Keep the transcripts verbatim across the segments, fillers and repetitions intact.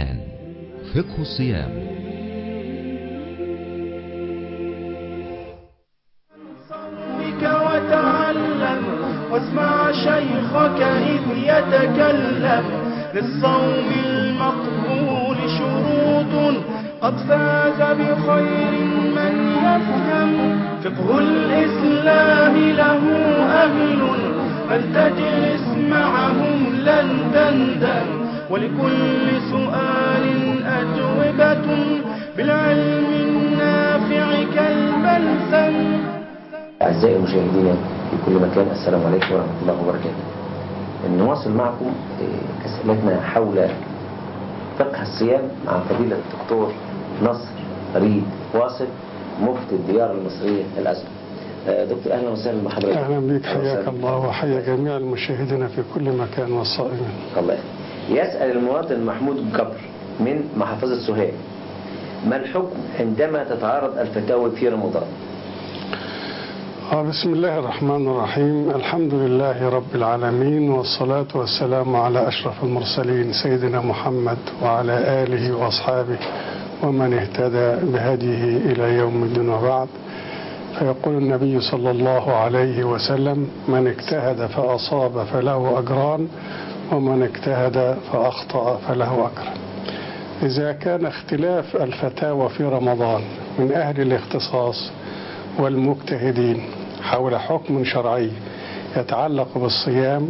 الآن فقه الصيام. وتعلم واسمع شيخك إذ يتكلم. للصوم المقبول شروط قد فاز بخير من يفهم. فقه الإسلام له أهل فلتجلس معهم لن تندم. ولكل سؤال أجوبة بالعلم النافع كالبلسم. أعزائي المشاهدين في كل مكان، السلام عليكم ورحمة الله وبركاته. نواصل معكم أسئلتنا حول فقه الصيام مع فضيلة الدكتور نصر فريد واصف مفتي الديار المصرية الأزهر. دكتور أهلا وسهلا بحضرتك. أهلا بك، حياك الله وحيا جميع المشاهدين في كل مكان والصائمين. الله يسأل المواطن محمود الجبر من محافظة سوهاج: ما الحكم عندما تتعارض الفتاوى في رمضان؟ بسم الله الرحمن الرحيم. الحمد لله رب العالمين، والصلاة والسلام على أشرف المرسلين سيدنا محمد وعلى آله وأصحابه ومن اهتدى بهديه إلى يوم الدين وبعد. فيقول النبي صلى الله عليه وسلم: من اجتهد فأصاب فله أجران، ومن اجتهد فأخطأ فله أجر. إذا كان اختلاف الفتاوى في رمضان من أهل الاختصاص والمجتهدين حول حكم شرعي يتعلق بالصيام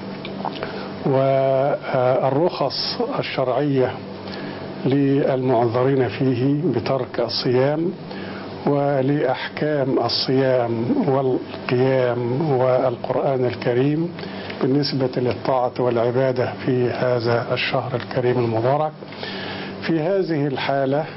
والرخص الشرعية للمعذرين فيه بترك الصيام، ولأحكام الصيام والقيام والقرآن الكريم بالنسبة للطاعة والعبادة في هذا الشهر الكريم المبارك، في هذه الحالة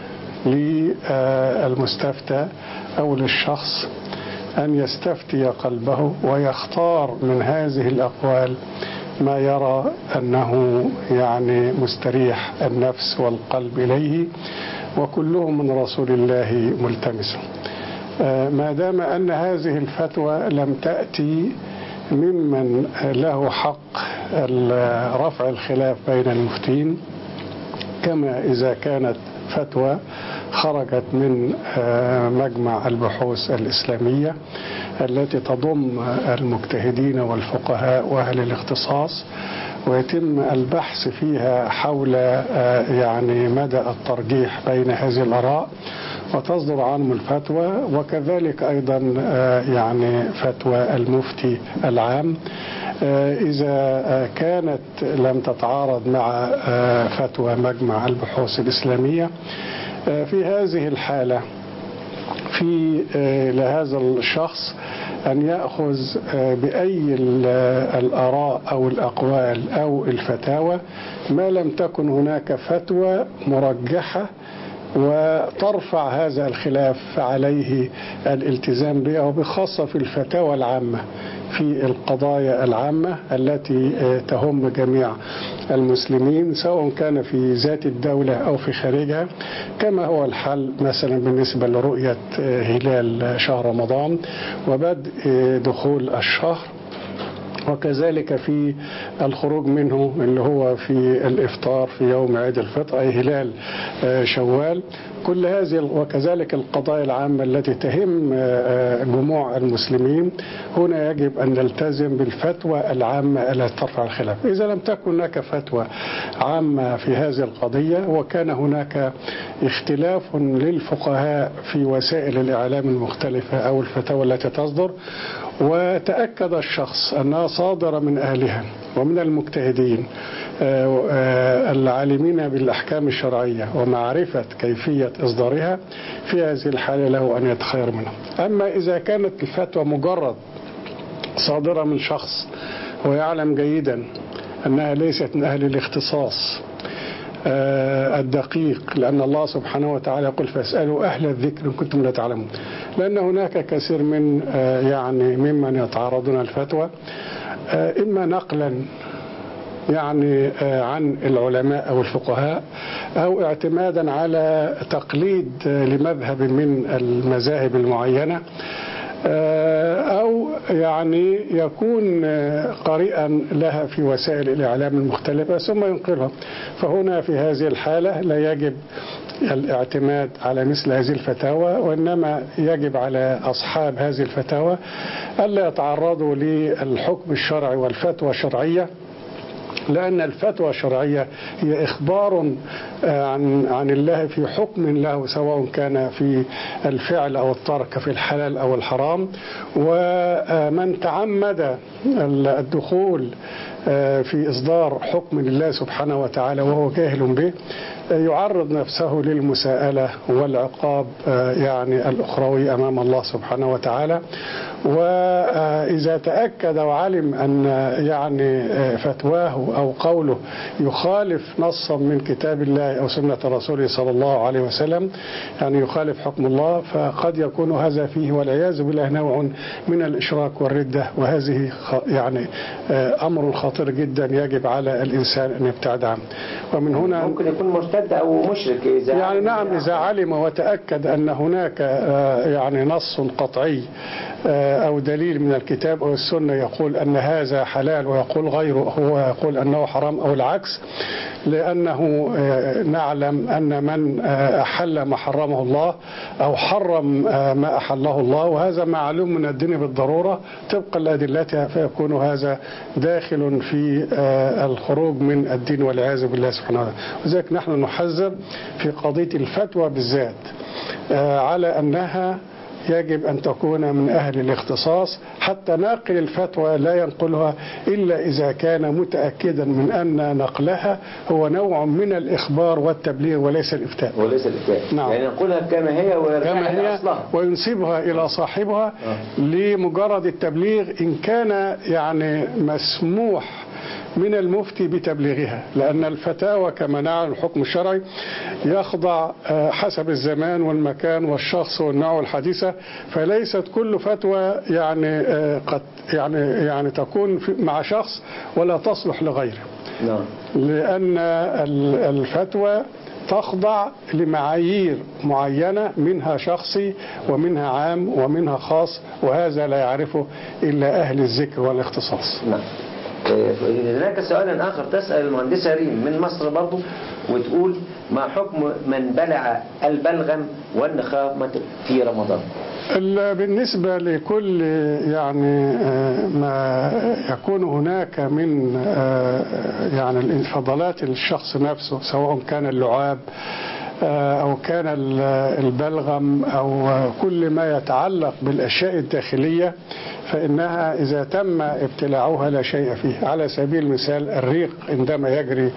للمستفتى أو للشخص أن يستفتي قلبه ويختار من هذه الأقوال ما يرى أنه يعني مستريح النفس والقلب إليه، وكله من رسول الله ملتمس. ما دام أن هذه الفتوى لم تأتي ممن له حق رفع الخلاف بين المفتين، كما إذا كانت فتوى خرجت من مجمع البحوث الإسلامية التي تضم المجتهدين والفقهاء وأهل الاختصاص، ويتم البحث فيها حول يعني مدى الترجيح بين هذه الآراء وتصدر عنهم الفتوى، وكذلك أيضا يعني فتوى المفتي العام إذا كانت لم تتعارض مع فتوى مجمع البحوث الإسلامية. في هذه الحالة في لهذا الشخص أن يأخذ بأي الآراء أو الأقوال أو الفتاوى ما لم تكن هناك فتوى مرجحة وترفع هذا الخلاف عليه الالتزام بها، وبخاصة في الفتاوى العامة في القضايا العامة التي تهم جميع المسلمين سواء كان في ذات الدولة أو في خارجها، كما هو الحال مثلا بالنسبة لرؤية هلال شهر رمضان وبدء دخول الشهر، وكذلك في الخروج منه اللي هو في الإفطار في يوم عيد الفطر أي هلال شوال. كل هذه وكذلك القضايا العامة التي تهم جموع المسلمين، هنا يجب أن نلتزم بالفتوى العامة التي ترفع الخلاف. إذا لم تكن هناك فتوى عامة في هذه القضية وكان هناك اختلاف للفقهاء في وسائل الإعلام المختلفة أو الفتاوى التي تصدر، وتأكد الشخص أنها صادرة من أهلها ومن المجتهدين العالمين بالأحكام الشرعية ومعرفة كيفية إصدارها، في هذه الحالة له أن يتخير منها. أما إذا كانت الفتوى مجرد صادرة من شخص ويعلم جيدا أنها ليست من أهل الاختصاص الدقيق، لأن الله سبحانه وتعالى يقول: فاسألوا أهل الذكر إن كنتم لا تعلمون، لأن هناك كثير من يعني ممن يتعارضون الفتوى إما نقلا يعني عن العلماء أو الفقهاء أو اعتمادا على تقليد لمذهب من المذاهب المعينة أو يعني يكون قارئا لها في وسائل الإعلام المختلفة ثم ينقلها. فهنا في هذه الحالة لا يجب الاعتماد على مثل هذه الفتاوى، وإنما يجب على أصحاب هذه الفتاوى ألا يتعرضوا للحكم الشرعي والفتوى الشرعية، لأن الفتوى الشرعية هي إخبار عن عن الله في حكم له، سواء كان في الفعل أو الترك، في الحلال أو الحرام. ومن تعمد الدخول في إصدار حكم لله سبحانه وتعالى وهو جاهل به يعرض نفسه للمساءلة والعقاب يعني الأخروي أمام الله سبحانه وتعالى. وإذا تأكد وعلم أن يعني فتواه أو قوله يخالف نصا من كتاب الله أو سنة رسوله صلى الله عليه وسلم، يعني يخالف حكم الله، فقد يكون هذا فيه والعياذ بالله نوع من الإشراك والردة، وهذه يعني أمر خطير جدا يجب على الإنسان أن يبتعد عنه. ومن هنا ممكن يكون مرتد أو مشرك إذا يعني نعم إذا علم وتأكد أن هناك يعني نص قطعي أو دليل من الكتاب أو السنة يقول أن هذا حلال ويقول غيره هو يقول أنه حرام أو العكس، لأنه نعلم أن من أحل ما حرمه الله أو حرم ما أحله الله، وهذا معلوم من الدين بالضرورة طبقا لأدلتها، فيكون هذا داخل في الخروج من الدين والعياذ بالله سبحانه وتعالى. وذلك نحن نحذر في قضية الفتوى بالذات على أنها يجب أن تكون من أهل الاختصاص، حتى ناقل الفتوى لا ينقلها إلا إذا كان متأكدا من أن نقلها هو نوع من الإخبار والتبليغ وليس الإفتاء. وليس الإفتاء. نعم. يعني نقولها كما هي كما هي أصلها وينسبها إلى صاحبها آه. لمجرد التبليغ إن كان يعني مسموح من المفتي بتبليغها، لأن الفتاوى كما نعلم الحكم الشرعي يخضع حسب الزمان والمكان والشخص والنوع والحديثة، فليست كل فتوى يعني قد يعني يعني تكون مع شخص ولا تصلح لغيره. نعم. لأن الفتوى تخضع لمعايير معينة، منها شخصي ومنها عام ومنها خاص، وهذا لا يعرفه إلا أهل الذكر والاختصاص. نعم. هناك سؤال آخر، تسأل المهندسة ريم من مصر برضو وتقول: ما حكم من بلع البلغم والنخامة في رمضان؟ بالنسبة لكل يعني ما يكون هناك من يعني الفضلات الشخص نفسه، سواء كان اللعاب أو كان البلغم أو كل ما يتعلق بالأشياء الداخلية، فإنها إذا تم ابتلاعها لا شيء فيه. على سبيل المثال الريق عندما يجري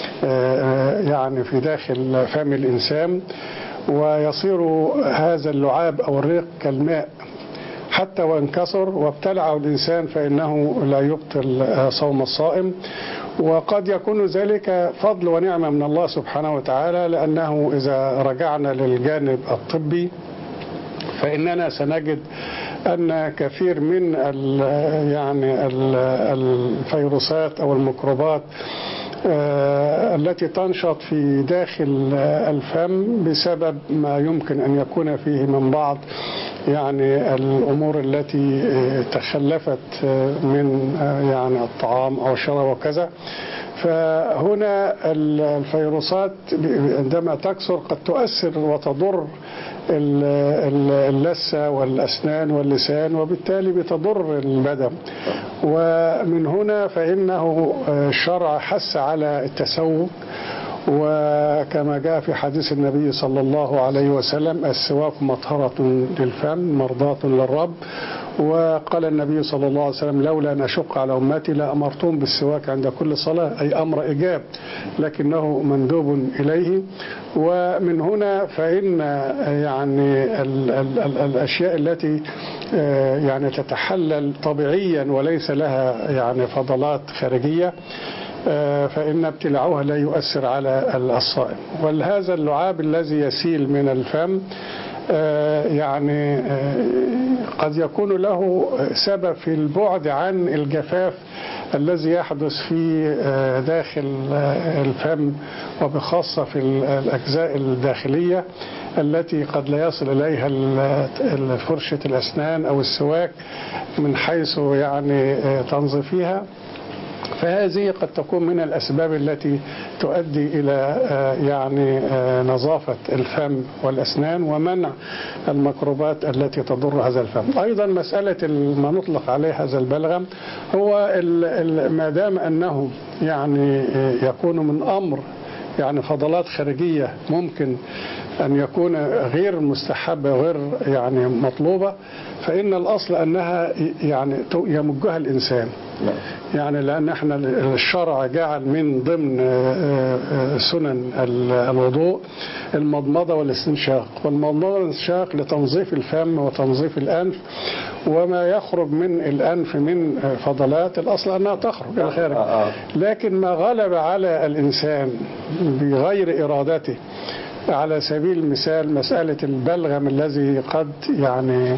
يعني في داخل فم الإنسان ويصير هذا اللعاب أو الريق كالماء حتى وانكسر وابتلعه الإنسان، فإنه لا يبطل صوم الصائم. وقد يكون ذلك فضل ونعمة من الله سبحانه وتعالى، لأنه إذا رجعنا للجانب الطبي فإننا سنجد أن كثير من ال يعني ال الفيروسات أو الميكروبات التي تنشط في داخل الفم بسبب ما يمكن أن يكون فيه من بعض يعني الأمور التي تخلفت من يعني الطعام أو الشراب وكذا. فهنا الفيروسات عندما تكثر قد تؤثر وتضر اللثة والأسنان واللسان، وبالتالي بتضر البدن. ومن هنا فإنه الشرع حث على التسوق، وكما جاء في حديث النبي صلى الله عليه وسلم: السواك مطهرة للفم مرضاة للرب. وقال النبي صلى الله عليه وسلم: لولا نشق على أمتي لأمرتهم بالسواك عند كل صلاة، أي أمر إيجاب لكنه مندوب إليه. ومن هنا فإن يعني ال ال ال الأشياء التي يعني تتحلل طبيعيا وليس لها يعني فضلات خارجية فإن ابتلاعها لا يؤثر على الصائم. وهذا اللعاب الذي يسيل من الفم يعني قد يكون له سبب في البعد عن الجفاف الذي يحدث في داخل الفم، وبخاصة في الأجزاء الداخلية التي قد لا يصل إليها فرشة الأسنان أو السواك من حيث يعني تنظيفها. فهذه قد تكون من الأسباب التي تؤدي إلى يعني نظافة الفم والأسنان ومنع الميكروبات التي تضر هذا الفم. أيضا مسألة ما نطلق عليه هذا البلغم هو ما دام أنه يعني يكون من أمر يعني فضلات خارجية ممكن أن يكون غير مستحبة غير يعني مطلوبة، فإن الأصل أنها يعني يمجها الإنسان، يعني لأن احنا الشرع جعل من ضمن سنن الوضوء المضمضة والاستنشاق، والمضمضة والاستنشاق لتنظيف الفم وتنظيف الأنف، وما يخرج من الأنف من فضلات الأصل أنها تخرج إلى الخارج. لكن ما غلب على الإنسان بغير إرادته، على سبيل المثال مسألة البلغم الذي قد يعني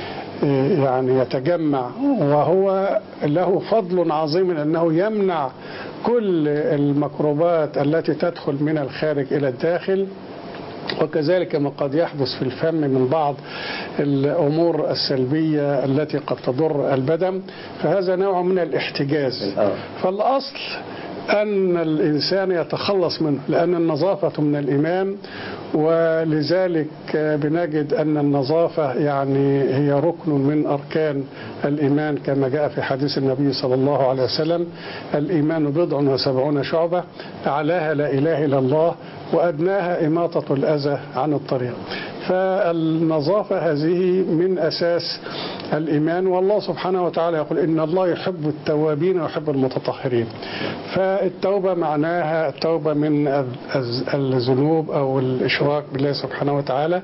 يعني يتجمع، وهو له فضل عظيم أنه يمنع كل الميكروبات التي تدخل من الخارج إلى الداخل، وكذلك ما قد يحدث في الفم من بعض الأمور السلبية التي قد تضر البدن، فهذا نوع من الاحتجاز. فالأصل أن الإنسان يتخلص منه، لأن النظافة من الإيمان، ولذلك بنجد أن النظافة يعني هي ركن من أركان الإيمان كما جاء في حديث النبي صلى الله عليه وسلم: الإيمان بضع وسبعون شعبة، أعلاها لا إله إلا الله، وأدناها إماطة الأذى عن الطريق. فالنظافة هذه من أساس الإيمان، والله سبحانه وتعالى يقول: إن الله يحب التوابين ويحب المتطهرين. فالتوبة معناها التوبة من الذنوب أو الإشراك بالله سبحانه وتعالى،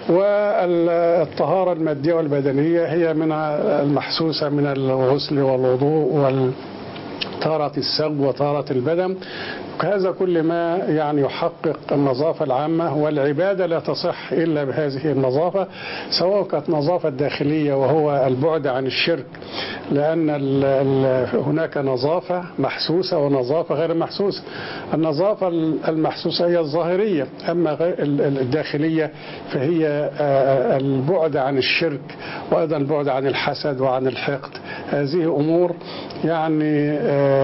والطهارة المادية والبدنية هي من المحسوسة من الغسل والوضوء وطهارة الثوب وطهارة البدن. هذا كل ما يعني يحقق النظافة العامة، والعبادة لا تصح إلا بهذه النظافة، سواء كانت نظافة داخلية وهو البعد عن الشرك، لأن هناك نظافة محسوسة ونظافة غير محسوسة. النظافة المحسوسة هي الظاهرية، أما الداخلية فهي البعد عن الشرك، وأيضا البعد عن الحسد وعن الحقد. هذه أمور يعني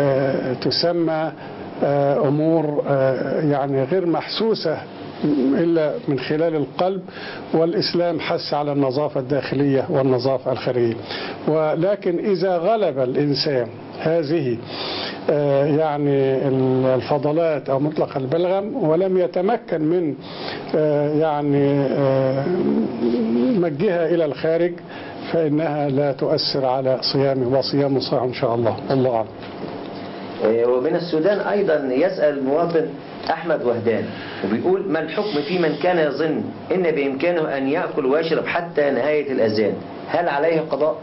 تسمى أمور يعني غير محسوسة إلا من خلال القلب، والإسلام حث على النظافة الداخلية والنظافة الخارجية. ولكن إذا غلب الإنسان هذه يعني الفضلات أو مطلق البلغم ولم يتمكن من يعني مجها إلى الخارج، فإنها لا تؤثر على صيامه، وصيامه صحيح إن شاء الله. الله أعلم. ومن السودان أيضا يسأل المواطن أحمد وهدان وبيقول: ما الحكم في من كان يظن إن بإمكانه أن يأكل ويشرب حتى نهاية الأذان، هل عليه قضاء؟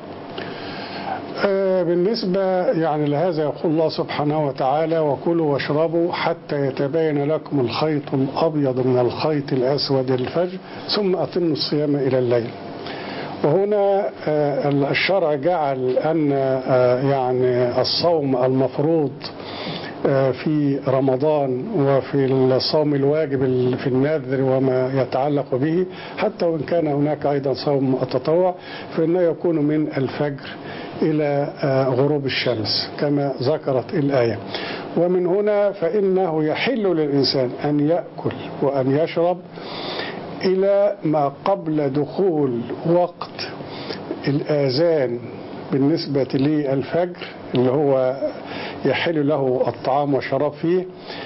بالنسبة يعني لهذا يقول الله سبحانه وتعالى: وكلوا واشربوا حتى يتبين لكم الخيط الأبيض من الخيط الأسود الفجر ثم أتموا الصيام إلى الليل. وهنا الشرع جعل أن يعني الصوم المفروض في رمضان وفي الصوم الواجب في النذر وما يتعلق به، حتى وإن كان هناك أيضا صوم التطوع، فإنه يكون من الفجر إلى غروب الشمس كما ذكرت الآية. ومن هنا فإنه يحل للإنسان أن يأكل وأن يشرب إلى ما قبل دخول وقت الآذان بالنسبة للفجر، اللي هو يحل له الطعام والشراب فيه،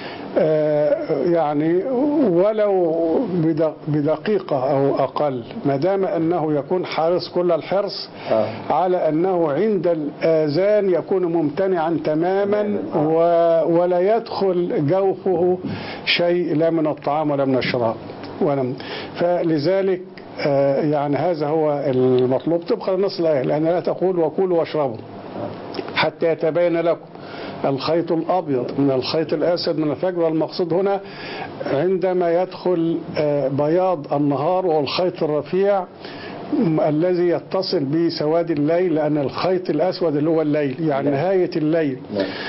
يعني ولو بدقيقة أو أقل، ما دام أنه يكون حريص كل الحرص على أنه عند الآذان يكون ممتنعا تماما ولا يدخل جوفه شيء لا من الطعام ولا من الشراب. فلذلك يعني هذا هو المطلوب طبقا لنص الآية، لأن لا تقول وكلوا واشربوا حتى يتبين لكم الخيط الأبيض من الخيط الأسود من الفجر. والمقصود هنا عندما يدخل بياض النهار والخيط الرفيع الذي يتصل بسواد الليل، لأن الخيط الأسود اللي هو الليل يعني نهاية الليل.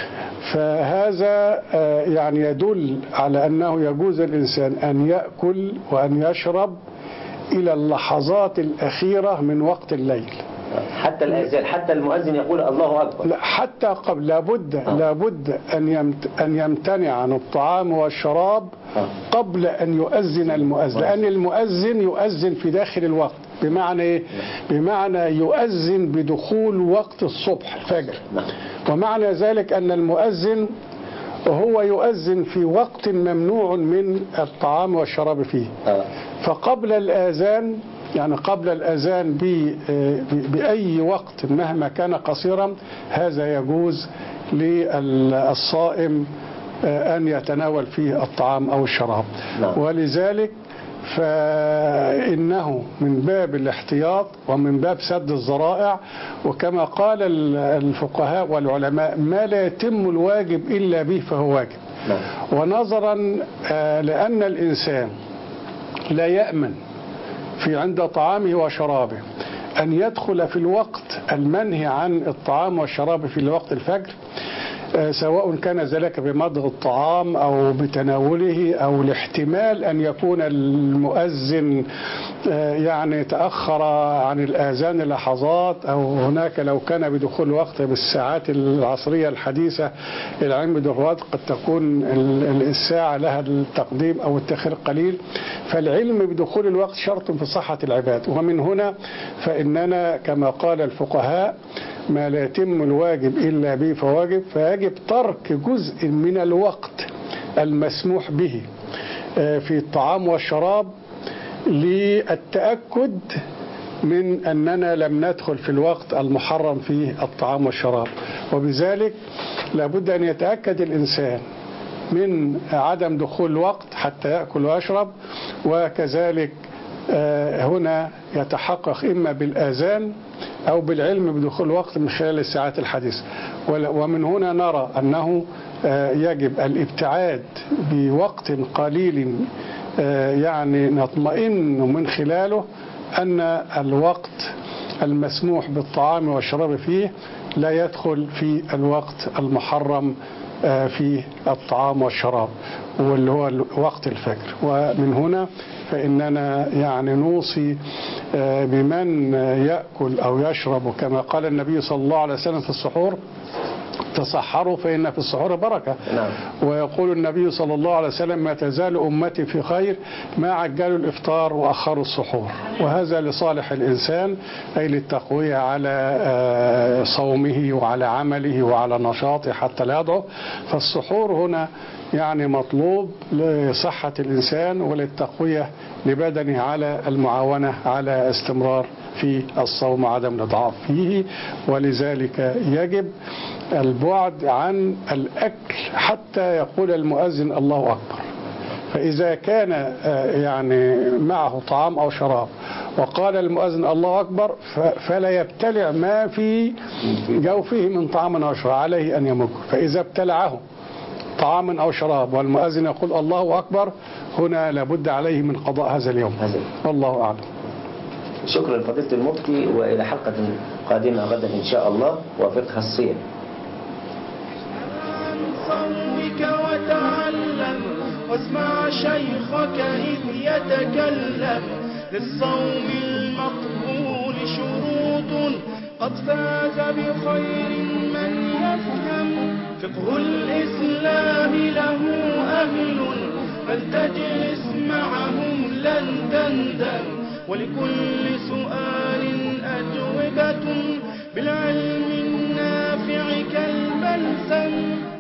فهذا يعني يدل على أنه يجوز الإنسان أن يأكل وأن يشرب إلى اللحظات الأخيرة من وقت الليل. حتى الأذان، حتى المؤذن يقول الله أكبر؟ لا، حتى قبل. لابد آه. لابد أن يمت أن يمتنع عن الطعام والشراب آه. قبل أن يؤذن المؤذن، لأن المؤذن يؤذن في داخل الوقت. بمعنى إيه؟ بمعنى يؤذن بدخول وقت الصبح الفجر. ومعنى ذلك أن المؤذن هو يؤذن في وقت ممنوع من الطعام والشراب فيه. فقبل الآذان، يعني قبل الأذان بأي وقت مهما كان قصيرا، هذا يجوز للصائم أن يتناول فيه الطعام أو الشراب. ولذلك فإنه من باب الاحتياط ومن باب سد الذرائع. وكما قال الفقهاء والعلماء: ما لا يتم الواجب إلا به فهو واجب. ونظرا لأن الإنسان لا يأمن في عند طعامه وشرابه أن يدخل في الوقت المنهي عن الطعام والشراب في وقت الفجر، سواء كان ذلك بمضغ الطعام أو بتناوله أو الاحتمال أن يكون المؤذن يعني تأخر عن الآذان لحظات، أو هناك لو كان بدخول وقت بالساعات العصرية الحديثة العلم بدخول وقت قد تكون الساعة لها التقديم أو التأخير قليل. فالعلم بدخول الوقت شرط في صحة العباد. ومن هنا فإننا كما قال الفقهاء: ما لا يتم الواجب إلا به فواجب. فيجب ترك جزء من الوقت المسموح به في الطعام والشراب للتأكد من أننا لم ندخل في الوقت المحرم فيه الطعام والشراب. وبذلك لابد أن يتأكد الإنسان من عدم دخول الوقت حتى يأكل ويشرب. وكذلك هنا يتحقق إما بالآذان أو بالعلم بدخول الوقت من خلال الساعات الحديثة. ومن هنا نرى أنه يجب الابتعاد بوقت قليل يعني نطمئن من خلاله أن الوقت المسموح بالطعام والشراب فيه لا يدخل في الوقت المحرم في الطعام والشراب واللي هو وقت الفجر. ومن هنا فإننا يعني نوصي بمن يأكل أو يشرب كما قال النبي صلى الله عليه وسلم في السحور: تصحروا فإن في السحور بركة. نعم. ويقول النبي صلى الله عليه وسلم: ما تزال أمتي في خير ما عجلوا الإفطار وأخروا السحور. وهذا لصالح الإنسان، أي للتقوية على صومه وعلى عمله وعلى نشاطه حتى لا يضعف. فالسحور هنا يعني مطلوب لصحة الإنسان وللتقوية لبدنه على المعاونة على استمرار في الصوم عدم الإضعاف فيه. ولذلك يجب البعد عن الأكل حتى يقول المؤذن الله أكبر. فإذا كان يعني معه طعام أو شراب وقال المؤذن الله أكبر فلا يبتلع ما في جوفه من طعام أو شراب، عليه أن يمكه. فإذا ابتلعه طعاما أو شراب والمؤذن يقول الله أكبر، هنا لابد عليه من قضاء هذا اليوم. والله أعلم. شكرا فضيلة المفتي، وإلى حلقة قادمة غدا إن شاء الله وفقه الصيام. عن صومك وتعلم واسمع شيخك إذ يتكلم. للصوم المقبول شروط قد فاز بخير من يفهم. فقه الإسلام له أهل فلتجلس معهم لن تندم. ولكل سؤال أجوبة بالعلم النافع كالبلسم.